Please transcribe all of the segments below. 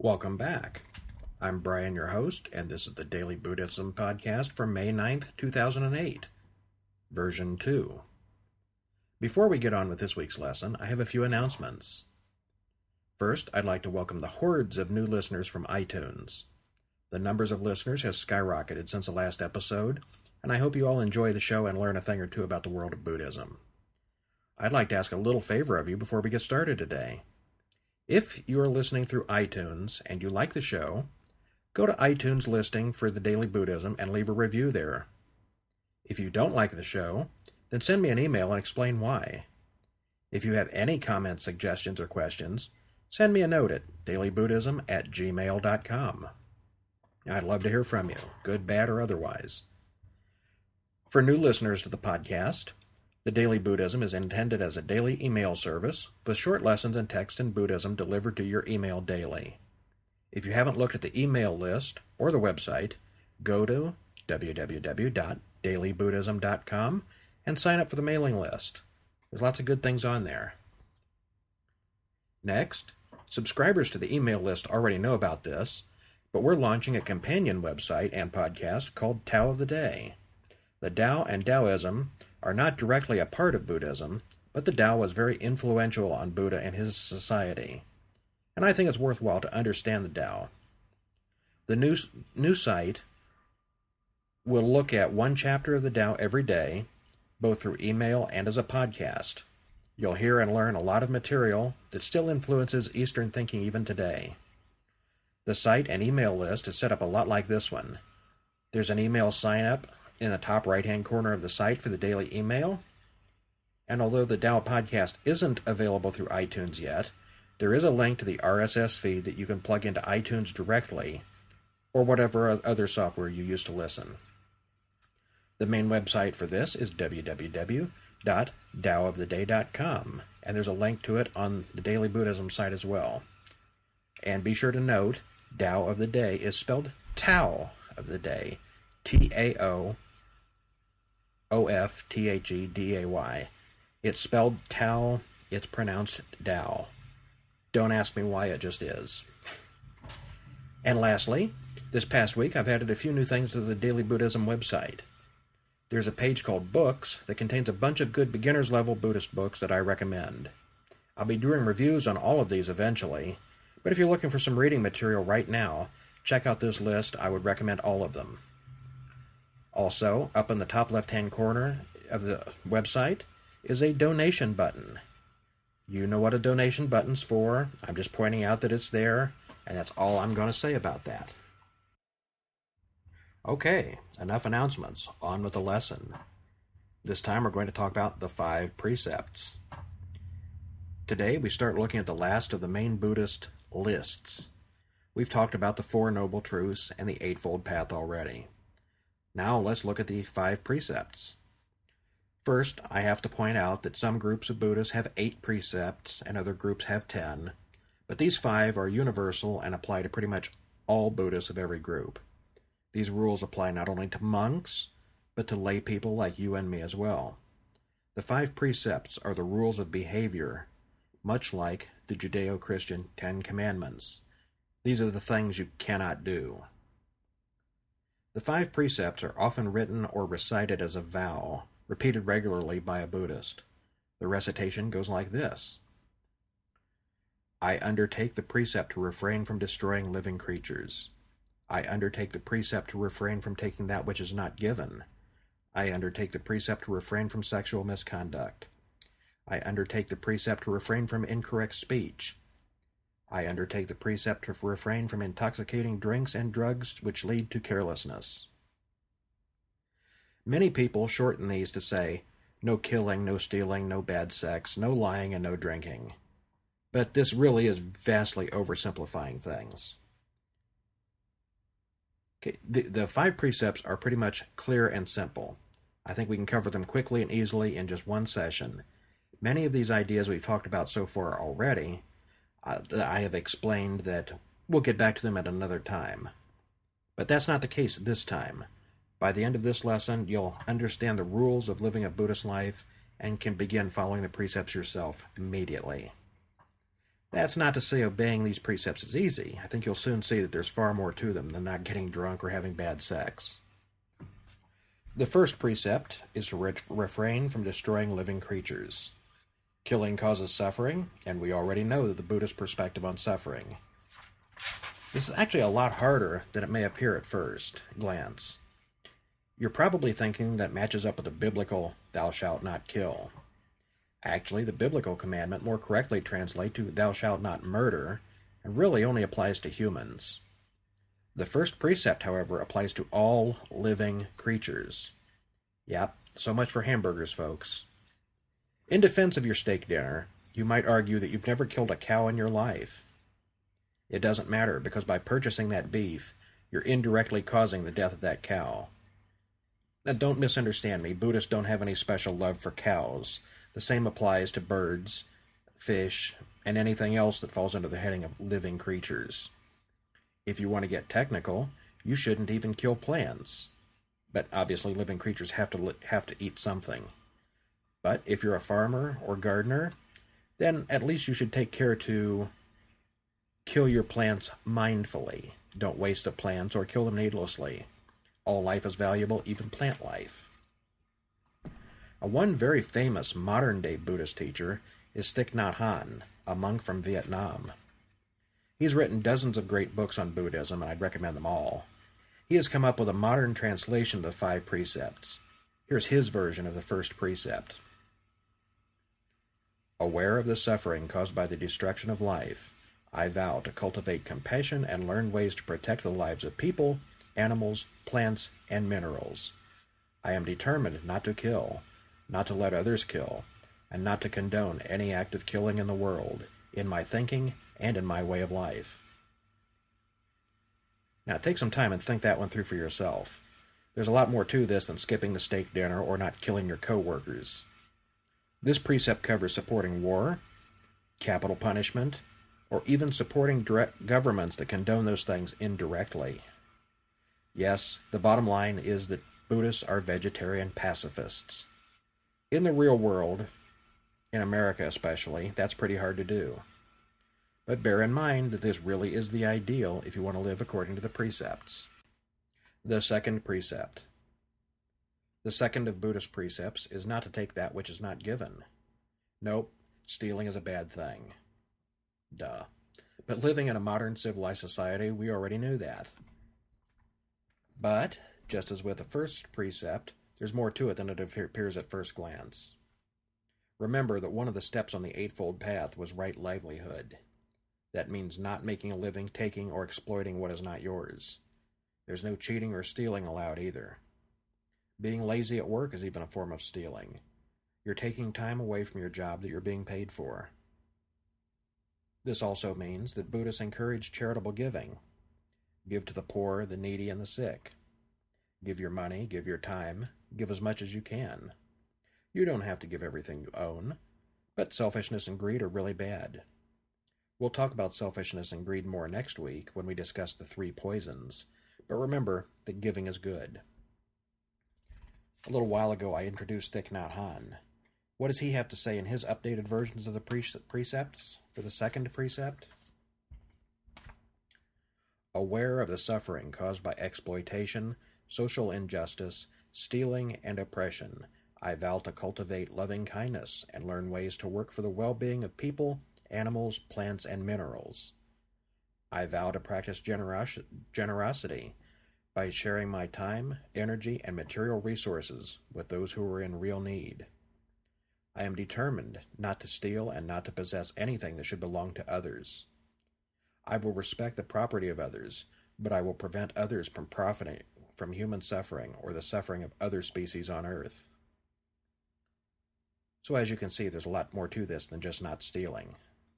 Welcome back. I'm Brian, your host, and this is the Daily Buddhism Podcast for May 9th, 2008, Version 2. Before we get on with this week's lesson, I have a few announcements. First, I'd like to welcome the hordes of new listeners from iTunes. The numbers of listeners has skyrocketed since the last episode, and I hope you all enjoy the show and learn a thing or two about the world of Buddhism. I'd like to ask a little favor of you before we get started today. If you are listening through iTunes and you like the show, go to iTunes listing for the Daily Buddhism and leave a review there. If you don't like the show, then send me an email and explain why. If you have any comments, suggestions, or questions, send me a note at dailybuddhism@gmail.com. I'd love to hear from you, good, bad, or otherwise. For new listeners to the podcast, the Daily Buddhism is intended as a daily email service with short lessons and text in Buddhism delivered to your email daily. If you haven't looked at the email list or the website, go to www.dailybuddhism.com and sign up for the mailing list. There's lots of good things on there. Next, subscribers to the email list already know about this, but we're launching a companion website and podcast called Tao of the Day. The Tao and Taoism are not directly a part of Buddhism, but the Tao was very influential on Buddha and his society, and I think it's worthwhile to understand the Tao. The new site will look at one chapter of the Tao every day, both through email and as a podcast. You'll hear and learn a lot of material that still influences Eastern thinking even today. The site and email list is set up a lot like this one. There's an email sign-up in the top right-hand corner of the site for the daily email. And although the Tao podcast isn't available through iTunes yet, there is a link to the RSS feed that you can plug into iTunes directly, or whatever other software you use to listen. The main website for this is www.taooftheday.com, and there's a link to it on the Daily Buddhism site as well. And be sure to note, Tao of the Day is spelled Tao of the Day, Taoftheday. It's spelled Tao, it's pronounced Tao. Don't ask me why, it just is. And lastly, this past week I've added a few new things to the Daily Buddhism website. There's a page called Books that contains a bunch of good beginner's level Buddhist books that I recommend. I'll be doing reviews on all of these eventually, but if you're looking for some reading material right now, check out this list. I would recommend all of them. Also, up in the top left-hand corner of the website is a donation button. You know what a donation button's for. I'm just pointing out that it's there, and that's all I'm going to say about that. Okay, enough announcements. On with the lesson. This time we're going to talk about the 5 precepts. Today we start looking at the last of the main Buddhist lists. We've talked about the 4 Noble Truths and the Eightfold Path already. Now let's look at the 5 precepts. First, I have to point out that some groups of Buddhists have 8 precepts and other groups have 10, but these 5 are universal and apply to pretty much all Buddhists of every group. These rules apply not only to monks, but to lay people like you and me as well. The 5 precepts are the rules of behavior, much like the Judeo-Christian 10 Commandments. These are the things you cannot do. The 5 precepts are often written or recited as a vow, repeated regularly by a Buddhist. The recitation goes like this. I undertake the precept to refrain from destroying living creatures. I undertake the precept to refrain from taking that which is not given. I undertake the precept to refrain from sexual misconduct. I undertake the precept to refrain from incorrect speech. I undertake the precept to refrain from intoxicating drinks and drugs which lead to carelessness. Many people shorten these to say, no killing, no stealing, no bad sex, no lying, and no drinking. But this really is vastly oversimplifying things. Okay, the 5 precepts are pretty much clear and simple. I think we can cover them quickly and easily in just one session. Many of these ideas we've talked about so far already, I have explained that we'll get back to them at another time. But that's not the case this time. By the end of this lesson, you'll understand the rules of living a Buddhist life and can begin following the precepts yourself immediately. That's not to say obeying these precepts is easy. I think you'll soon see that there's far more to them than not getting drunk or having bad sex. The first precept is to refrain from destroying living creatures. Killing causes suffering, and we already know the Buddhist perspective on suffering. This is actually a lot harder than it may appear at first glance. You're probably thinking that matches up with the biblical "thou shalt not kill." Actually, the biblical commandment more correctly translates to "thou shalt not murder," and really only applies to humans. The first precept, however, applies to all living creatures. Yep, so much for hamburgers, folks. In defense of your steak dinner, you might argue that you've never killed a cow in your life. It doesn't matter, because by purchasing that beef, you're indirectly causing the death of that cow. Now, don't misunderstand me. Buddhists don't have any special love for cows. The same applies to birds, fish, and anything else that falls under the heading of living creatures. If you want to get technical, you shouldn't even kill plants. But obviously living creatures have to eat something. But if you're a farmer or gardener, then at least you should take care to kill your plants mindfully. Don't waste the plants or kill them needlessly. All life is valuable, even plant life. One very famous modern-day Buddhist teacher is Thich Nhat Hanh, a monk from Vietnam. He's written dozens of great books on Buddhism, and I'd recommend them all. He has come up with a modern translation of the 5 precepts. Here's his version of the first precept. Aware of the suffering caused by the destruction of life, I vow to cultivate compassion and learn ways to protect the lives of people, animals, plants, and minerals. I am determined not to kill, not to let others kill, and not to condone any act of killing in the world, in my thinking and in my way of life. Now, take some time and think that one through for yourself. There's a lot more to this than skipping the steak dinner or not killing your co-workers. This precept covers supporting war, capital punishment, or even supporting direct governments that condone those things indirectly. Yes, the bottom line is that Buddhists are vegetarian pacifists. In the real world, in America especially, that's pretty hard to do. But bear in mind that this really is the ideal if you want to live according to the precepts. The second precept. The second of Buddhist precepts is not to take that which is not given. Nope, stealing is a bad thing. Duh. But living in a modern civilized society, we already knew that. But, just as with the first precept, there's more to it than it appears at first glance. Remember that one of the steps on the Eightfold Path was right livelihood. That means not making a living, taking, or exploiting what is not yours. There's no cheating or stealing allowed either. Being lazy at work is even a form of stealing. You're taking time away from your job that you're being paid for. This also means that Buddhists encourage charitable giving. Give to the poor, the needy, and the sick. Give your money, give your time, give as much as you can. You don't have to give everything you own, but selfishness and greed are really bad. We'll talk about selfishness and greed more next week when we discuss the 3 poisons, but remember that giving is good. A little while ago I introduced Thich Nhat Hanh. What does he have to say in his updated versions of the precepts for the second precept? Aware of the suffering caused by exploitation, social injustice, stealing, and oppression, I vow to cultivate loving kindness and learn ways to work for the well-being of people, animals, plants, and minerals. I vow to practice generosity by sharing my time, energy, and material resources with those who are in real need. I am determined not to steal and not to possess anything that should belong to others. I will respect the property of others, but I will prevent others from profiting from human suffering or the suffering of other species on Earth. So as you can see, there's a lot more to this than just not stealing.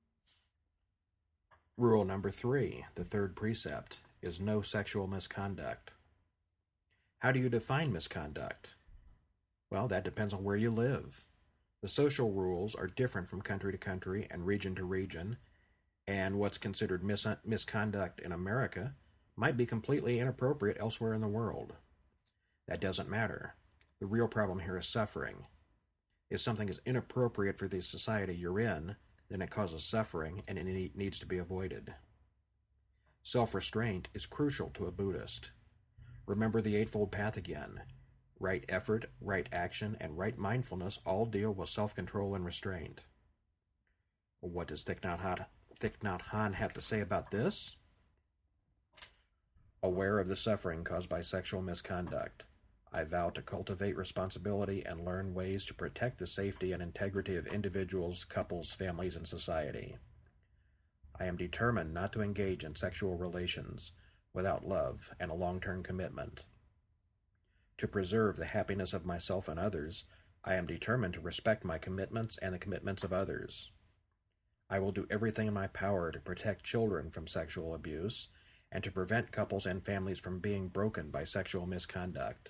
Rule number 3, the third precept, is no sexual misconduct. How do you define misconduct? Well, that depends on where you live. The social rules are different from country to country and region to region, and what's considered misconduct in America might be completely inappropriate elsewhere in the world. That doesn't matter. The real problem here is suffering. If something is inappropriate for the society you're in, then it causes suffering and it needs to be avoided. Self-restraint is crucial to a Buddhist. Remember the Eightfold Path again. Right effort, right action, and right mindfulness all deal with self-control and restraint. What does Thich Nhat Hanh have to say about this? Aware of the suffering caused by sexual misconduct, I vow to cultivate responsibility and learn ways to protect the safety and integrity of individuals, couples, families, and society. I am determined not to engage in sexual relations without love and a long-term commitment. To preserve the happiness of myself and others, I am determined to respect my commitments and the commitments of others. I will do everything in my power to protect children from sexual abuse and to prevent couples and families from being broken by sexual misconduct.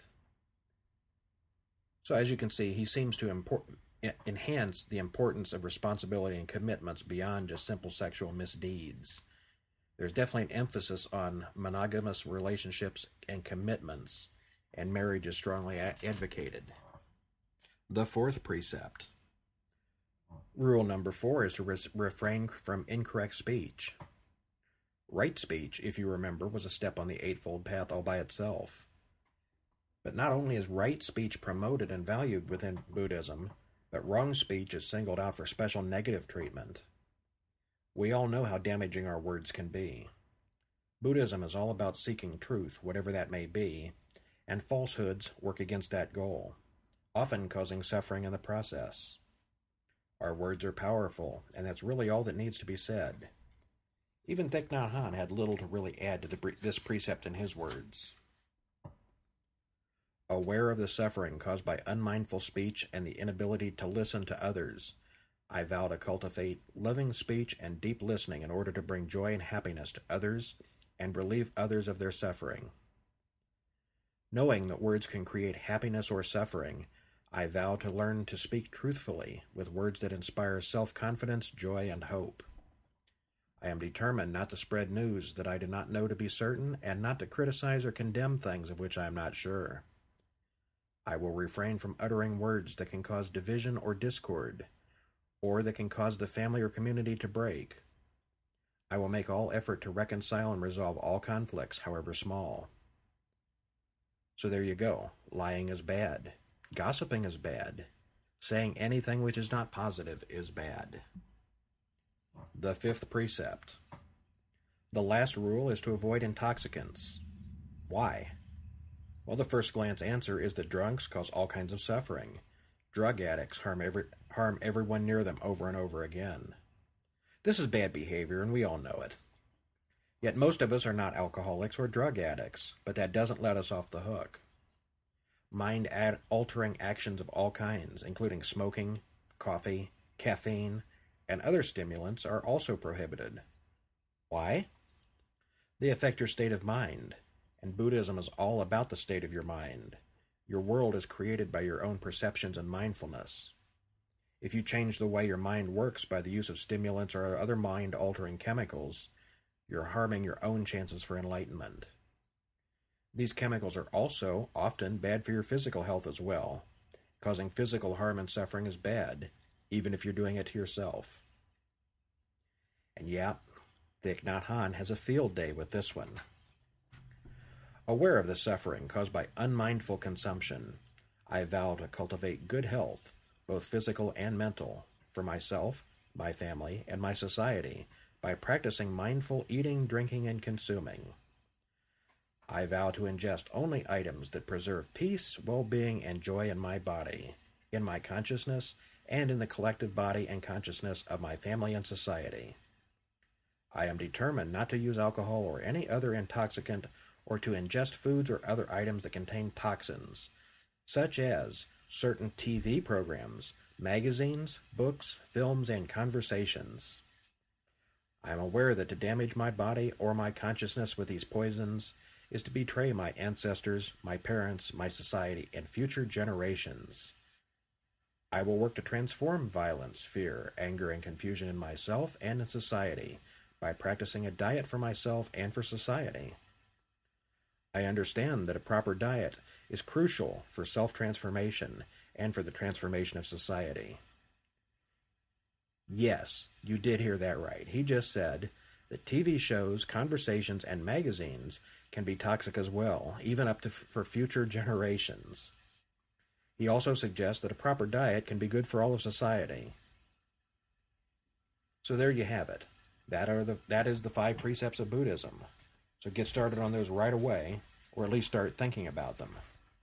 So as you can see, he seems to enhance the importance of responsibility and commitments beyond just simple sexual misdeeds. There's definitely an emphasis on monogamous relationships and commitments, and marriage is strongly advocated. The fourth precept. Rule number 4 is to refrain from incorrect speech. Right speech, if you remember, was a step on the Eightfold Path all by itself. But not only is right speech promoted and valued within Buddhism, but wrong speech is singled out for special negative treatment. We all know how damaging our words can be. Buddhism is all about seeking truth, whatever that may be, and falsehoods work against that goal, often causing suffering in the process. Our words are powerful, and that's really all that needs to be said. Even Thich Nhat Hanh had little to really add to this precept in his words. Aware of the suffering caused by unmindful speech and the inability to listen to others, I vow to cultivate loving speech and deep listening in order to bring joy and happiness to others and relieve others of their suffering. Knowing that words can create happiness or suffering, I vow to learn to speak truthfully with words that inspire self-confidence, joy, and hope. I am determined not to spread news that I do not know to be certain and not to criticize or condemn things of which I am not sure. I will refrain from uttering words that can cause division or discord, or that can cause the family or community to break. I will make all effort to reconcile and resolve all conflicts, however small. So there you go. Lying is bad. Gossiping is bad. Saying anything which is not positive is bad. The fifth precept. The last rule is to avoid intoxicants. Why? Well, the first glance answer is that drunks cause all kinds of suffering. Drug addicts harm everyone near them over and over again. This is bad behavior, and we all know it. Yet most of us are not alcoholics or drug addicts, but that doesn't let us off the hook. Mind-altering actions of all kinds, including smoking, coffee, caffeine, and other stimulants, are also prohibited. Why? They affect your state of mind, and Buddhism is all about the state of your mind. Your world is created by your own perceptions and mindfulness. If you change the way your mind works by the use of stimulants or other mind-altering chemicals, you're harming your own chances for enlightenment. These chemicals are also often bad for your physical health as well. Causing physical harm and suffering is bad, even if you're doing it to yourself. And yeah, Thich Nhat Hanh has a field day with this one. Aware of the suffering caused by unmindful consumption, I vow to cultivate good health, both physical and mental, for myself, my family, and my society, by practicing mindful eating, drinking, and consuming. I vow to ingest only items that preserve peace, well-being, and joy in my body, in my consciousness, and in the collective body and consciousness of my family and society. I am determined not to use alcohol or any other intoxicant or to ingest foods or other items that contain toxins, such as certain TV programs, magazines, books, films, and conversations. I am aware that to damage my body or my consciousness with these poisons is to betray my ancestors, my parents, my society, and future generations. I will work to transform violence, fear, anger, and confusion in myself and in society by practicing a diet for myself and for society. I understand that a proper diet is crucial for self-transformation and for the transformation of society. Yes, you did hear that right. He just said that TV shows, conversations, and magazines can be toxic as well, even up to for future generations. He also suggests that a proper diet can be good for all of society. So there you have it. That is the 5 precepts of Buddhism. So get started on those right away, or at least start thinking about them.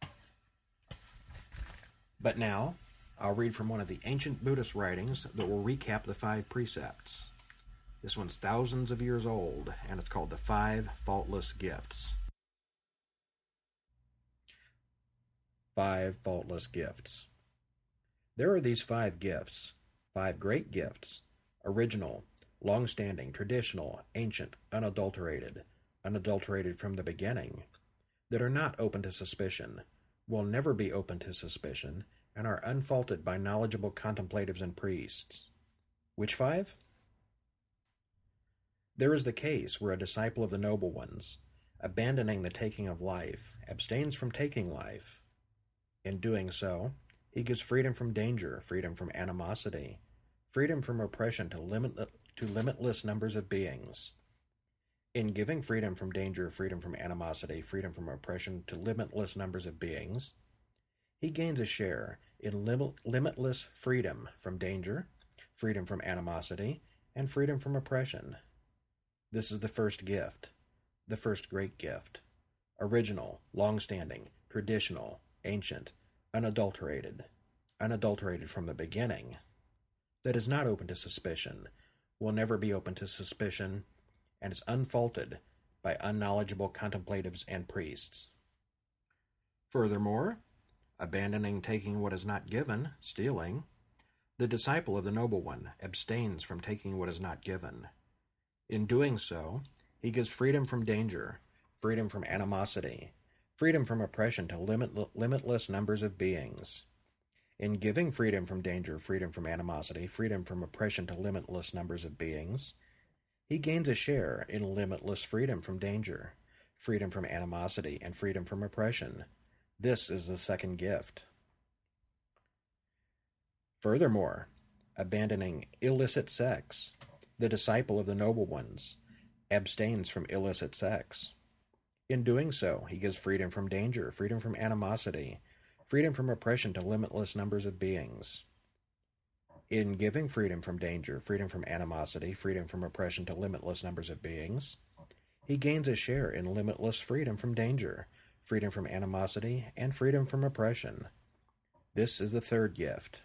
But now, I'll read from one of the ancient Buddhist writings that will recap the 5 precepts. This one's thousands of years old, and it's called the 5 Faultless Gifts. 5 Faultless Gifts. There are these 5 gifts, 5 great gifts: original, long-standing, traditional, ancient, unadulterated from the beginning, that are not open to suspicion, will never be open to suspicion, and are unfaulted by knowledgeable contemplatives and priests. Which 5? There is the case where a disciple of the noble ones, abandoning the taking of life, abstains from taking life. In doing so, he gives freedom from danger, freedom from animosity, freedom from oppression to limitless numbers of beings. In giving freedom from danger, freedom from animosity, freedom from oppression to limitless numbers of beings, he gains a share in limitless freedom from danger, freedom from animosity, and freedom from oppression. This is the first gift, the first great gift: original, long-standing, traditional, ancient, unadulterated from the beginning, that is not open to suspicion, will never be open to suspicion, and is unfaulted by unknowledgeable contemplatives and priests. Furthermore, abandoning taking what is not given, stealing, the disciple of the noble one abstains from taking what is not given. In doing so, he gives freedom from danger, freedom from animosity, freedom from oppression to limitless numbers of beings. In giving freedom from danger, freedom from animosity, freedom from oppression to limitless numbers of beings, he gains a share in limitless freedom from danger, freedom from animosity, and freedom from oppression. This is the second gift. Furthermore, abandoning illicit sex, the disciple of the noble ones abstains from illicit sex. In doing so, he gives freedom from danger, freedom from animosity, freedom from oppression to limitless numbers of beings. In giving freedom from danger, freedom from animosity, freedom from oppression to limitless numbers of beings, he gains a share in limitless freedom from danger, freedom from animosity, and freedom from oppression. This is the third gift.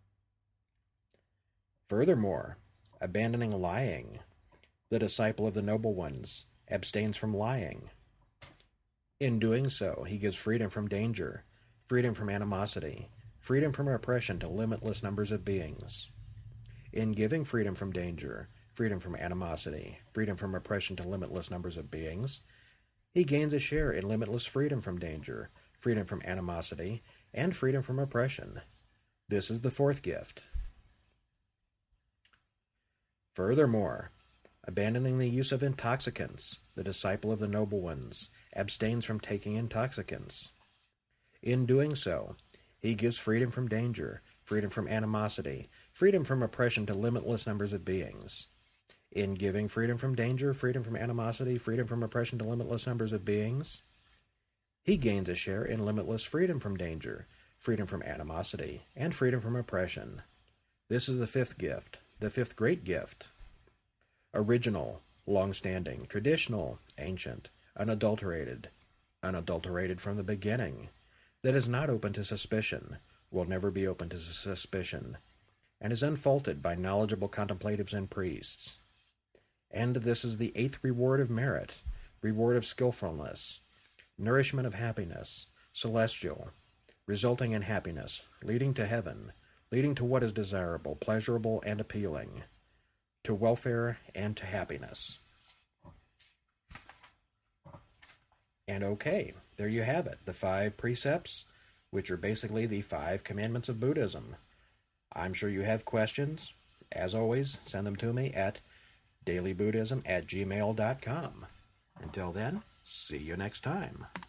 Furthermore, abandoning lying, the disciple of the noble ones abstains from lying. In doing so, he gives freedom from danger, freedom from animosity, freedom from oppression to limitless numbers of beings. In giving freedom from danger, freedom from animosity, freedom from oppression to limitless numbers of beings, he gains a share in limitless freedom from danger, freedom from animosity, and freedom from oppression. This is the fourth gift. Furthermore, abandoning the use of intoxicants, the disciple of the noble ones abstains from taking intoxicants. In doing so, he gives freedom from danger, freedom from animosity, freedom from oppression to limitless numbers of beings. In giving freedom from danger, freedom from animosity, freedom from oppression to limitless numbers of beings, he gains a share in limitless freedom from danger, freedom from animosity, and freedom from oppression. This is the fifth gift, the fifth great gift: original, long-standing, traditional, ancient, unadulterated from the beginning, that is not open to suspicion, will never be open to suspicion, and is unfaulted by knowledgeable contemplatives and priests. And this is the eighth reward of merit, reward of skillfulness, nourishment of happiness, celestial, resulting in happiness, leading to heaven, leading to what is desirable, pleasurable, and appealing, to welfare and to happiness. And okay, there you have it, the 5 precepts, which are basically the 5 commandments of Buddhism. I'm sure you have questions. As always, send them to me at dailybuddhism@gmail.com. Until then, see you next time.